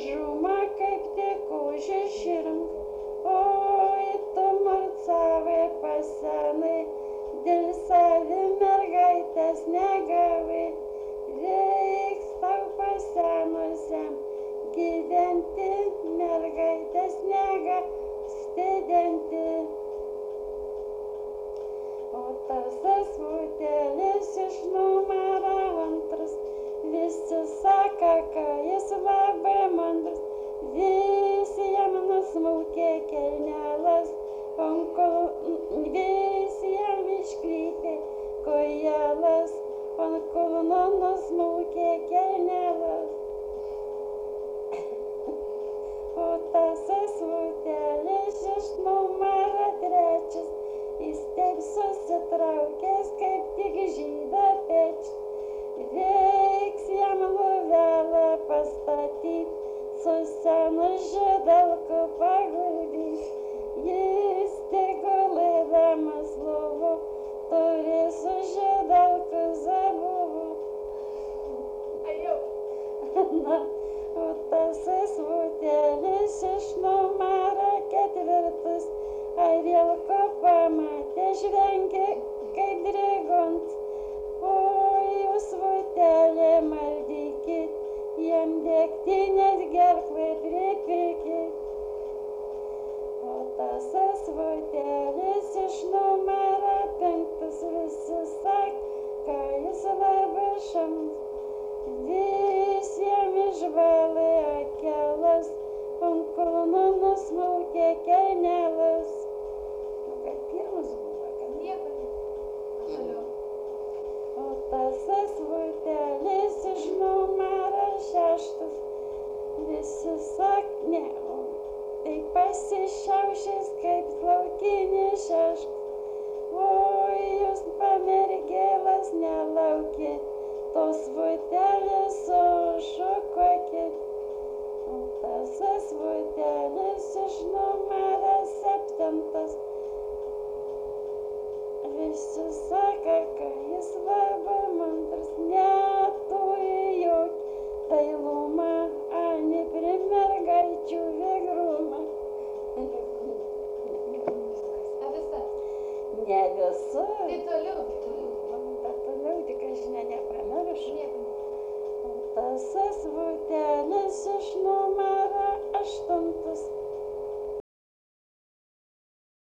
mažumą kaip tik užširink. Oi, tu marcavai pasenai, dėl savi mergaitės negavai. Reiks tau pasenusiam gyventi, mergaitės negastidenti. O tas sesutėlis iš numero 2, visi sako, kad jis labai mandras. Visi jam nusmaukė kelnelas, visi jam išklypė kojelas, ant kulno nusmaukė kelnelas. O tas sesutėlis iš numero 3, jis taip susitraukęs kaip tik žyda pečius. Reiks jam lovelę pastatyt, su senu žydalku paguldyt. Jis tik gulėdamas lovų turi su žydalku zabuvų. Na, o tas sesutėlis iš numero 4, ai vilko pamatė, žvengė kaip drėgont. Oi, jūs vutelė maldykit, jam degtinės gerklai pripirkit. O tas vutelis iš numero 5, visi sak, ką jis labai šams. Visiem išvalė akelas, ant kulno nusmaukė kelnelas. O kad pirmas buvo, kad nieko ne. O tas vutelis iš numero 6, visi sak, ne, tai pasišiaušęs kaip laukinis šeškas. Oi, jūs pamergėlas nelaukit, tos vutelės sušukokit. O tas vutelis iš numero 7, visi sako, kad jis labai mandras, neturi jokį dailumą, ani prie mergaičių vigrumą. A visa? Ne visur. Tai toliau. Bet toliau tik aš nepamiršu. Nieko. O tas vutelis iš numero 8,